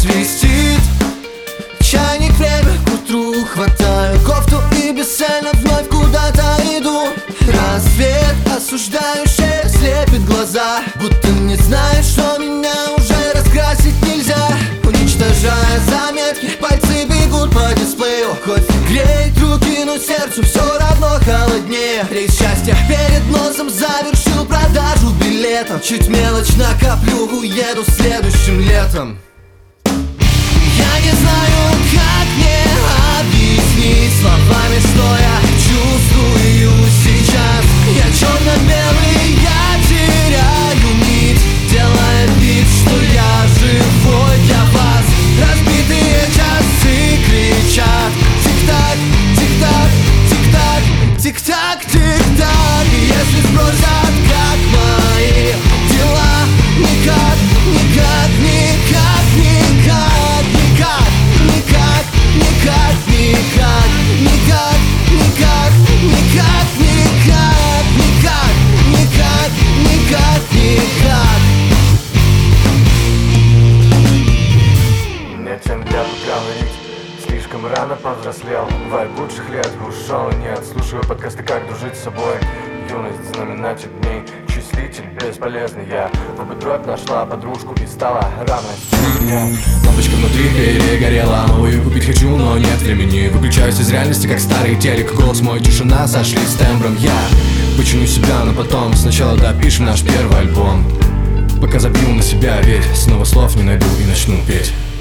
свистит чайник, время к утру. Хватаю кофту и бесцельно вновь куда-то иду. Рассвет осуждающий слепит глаза, будто не знает, что меня уже раскрасить нельзя. Уничтожая заметки, пальцы бегут по дисплею. Кофе греет руки, но сердцу все равно холоднее. Рейс счастья перед носом завершил продажу билетов. Чуть мелочь накоплю, уеду следующим летом. Я не знаю, как мне объяснить словами, что я чувствую сейчас. Я черно-белый, я теряю нить, делая вид, что я живой для вас. Разбитые часы кричат: тик-так, тик-так, тик-так, тик-так, тик-так. Если спросят, как мои дела, никак, никак, никак, никак, никак, никак, никак, никак, никак, никак, никак, никак, никак, никак, никак, никак. Нет чем для поговорить, слишком рано повзрослел. Вайб лучших лет ушел, нет. Слушаю подкасты, как дружить с собой. Юность, знаменатель дней, числитель бесполезный. Я в дробь нашла подружку и стала равной. Лампочка внутри перегорела, новую купить хочу, но нет времени. Выключаюсь из реальности, как старый телек. Голос мой, тишина, сошли с тембром. Я почину себя, но потом сначала допишем наш первый альбом. Пока забью на себя, верь, снова слов не найду и начну петь.